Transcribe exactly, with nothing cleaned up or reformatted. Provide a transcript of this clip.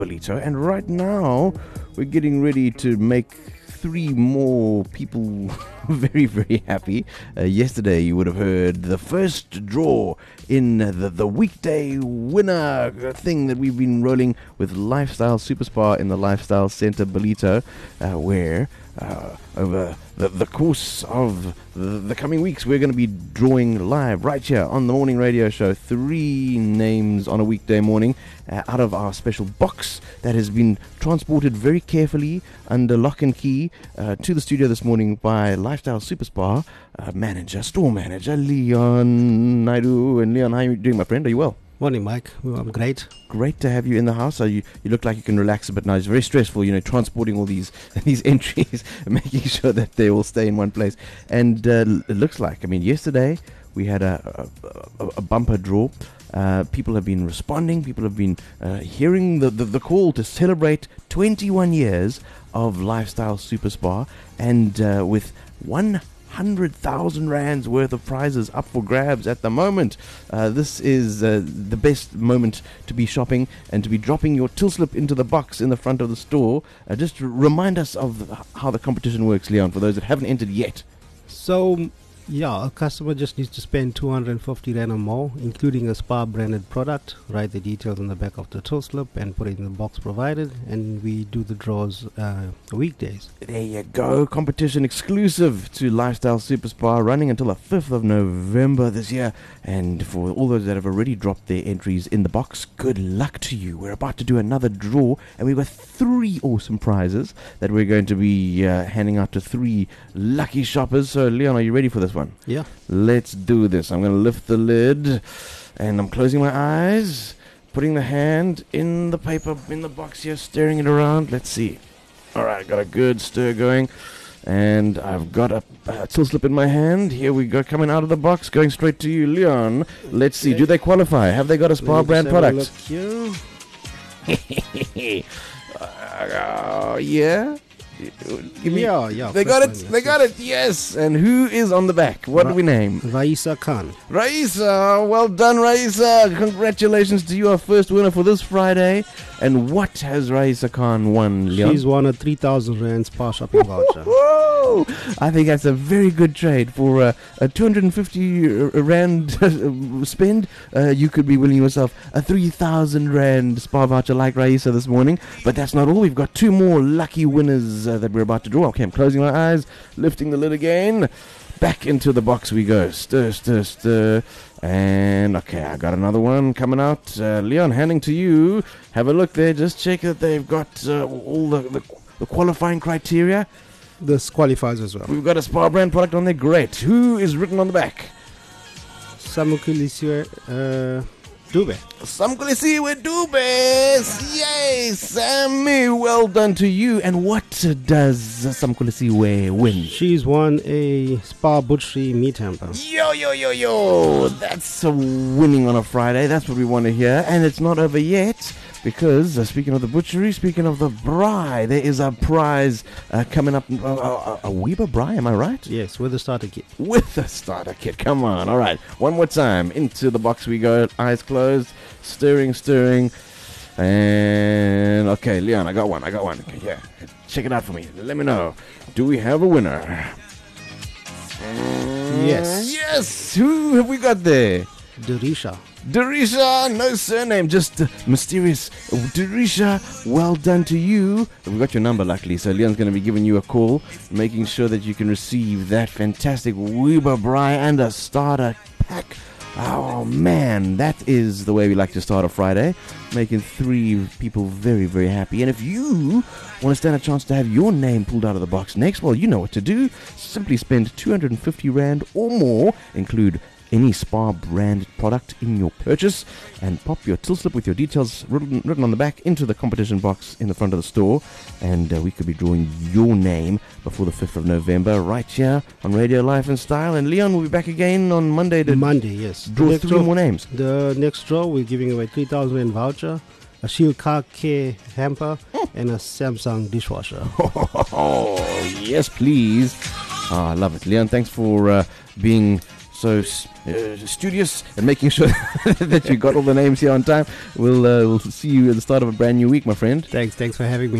Belito. And right now, we're getting ready to make three more people very, very happy. Uh, yesterday, you would have heard the first draw in the, the weekday winner thing that we've been rolling with Lifestyle Super Spa in the Lifestyle Center Belito, uh, where uh, over the, the course of the, the coming weeks, we're going to be drawing live right here on the morning radio show three names on a weekday morning uh, out of our special box that has been transported very carefully under lock and key uh, to the studio this morning by Lifestyle Super Spa uh, manager, store manager Leon Naidu. And Leon, how are you doing, my friend? Are you well? Morning, Mike. Well, I'm great. Great to have you in the house. So you, you look like you can relax a bit now. It's very stressful, you know, transporting all these these entries and making sure that they all stay in one place. And uh, it looks like, I mean, yesterday we had a, a, a bumper draw. Uh, people have been responding. People have been uh, hearing the, the, the call to celebrate twenty-one years of Lifestyle Super Spa. And uh, with one hundred thousand rands worth of prizes up for grabs at the moment. Uh, this is uh, the best moment to be shopping and to be dropping your till slip into the box in the front of the store. Uh, just to remind us of how the competition works, Leon, for those that haven't entered yet. So, yeah, a customer just needs to spend two hundred fifty rand or more, including a Spa branded product. Write the details on the back of the till slip and put it in the box provided, and we do the draws uh, weekdays. There you go. Competition exclusive to Lifestyle Super Spa, running until the fifth of November this year. And for all those that have already dropped their entries in the box, good luck to you. We're about to do another draw, and we've got three awesome prizes that we're going to be uh, handing out to three lucky shoppers. So, Leon, are you ready for this one? Yeah. Let's do this. I'm going to lift the lid, and I'm closing my eyes, putting the hand in the paper, in the box here, stirring it around. Let's see. All right, got a good stir going, and I've got a, a till slip in my hand. Here we go, coming out of the box, going straight to you, Leon. Let's see. Do they qualify? Have they got a Spa brand product? Look here. uh, yeah. Give me, yeah, yeah. They got it. One, they yes, got yes. it. Yes. And who is on the back? What Ra- do we name? Raisa Khan. Raisa, well done, Raisa. Congratulations to you, our first winner for this Friday. And what has Raisa Khan won, Leon? She's won a three thousand rand Spa shopping voucher. Whoa! I think that's a very good trade for uh, a two hundred fifty rand spend. Uh, you could be winning yourself a three thousand rand Spa voucher like Raisa this morning. But that's not all. We've got two more lucky winners uh, that we're about to draw. Okay, I'm closing my eyes, lifting the lid again. Back into the box we go. Stir, stir, stir. And, okay, I got another one coming out. Uh, Leon, handing to you. Have a look there. Just check that they've got uh, all the, the, the qualifying criteria. This qualifies as well. We've got a Spa brand product on there. Great. Who is written on the back? Samukilisiwe uh, Dube. Samukilisiwe Dube. Yay, Sammy. Well done to you. And what does Samukilisiwe win? She's won a Spa butchery meat hamper. Yo, yo, yo, yo. That's a winning on a Friday. That's what we want to hear. And it's not over yet. Because, uh, speaking of the butchery, speaking of the braai, there is a prize uh, coming up. Uh, uh, a Weber braai, am I right? Yes, with a starter kit. With a starter kit, come on. All right, one more time. Into the box we go, eyes closed, stirring, stirring. And, okay, Leon, I got one, I got one. Okay, yeah, check it out for me. Let me know. Do we have a winner? Mm, yes. Yes, who have we got there? Darisha. Darisha, no surname, just uh, mysterious. Darisha, well done to you. We've got your number, luckily, so Leon's going to be giving you a call, making sure that you can receive that fantastic Weber braai and a starter pack. Oh, man, that is the way we like to start a Friday, making three people very, very happy. And if you want to stand a chance to have your name pulled out of the box next, well, you know what to do. Simply spend two hundred fifty rand or more, include any Spa brand product in your purchase, and pop your till slip with your details written, written on the back into the competition box in the front of the store, and uh, we could be drawing your name before the fifth of November right here on Radio Life and Style. And Leon will be back again on Monday to Monday, yes. draw three draw, more names. The next draw, we're giving away three thousand rand voucher, a Shield Car Care hamper, oh. and a Samsung dishwasher. Oh, yes, please. Oh, I love it. Leon, thanks for uh, being so uh, studious and making sure that you got all the names here on time. We'll uh, we'll see you at the start of a brand new week, my friend. Thanks, thanks for having me.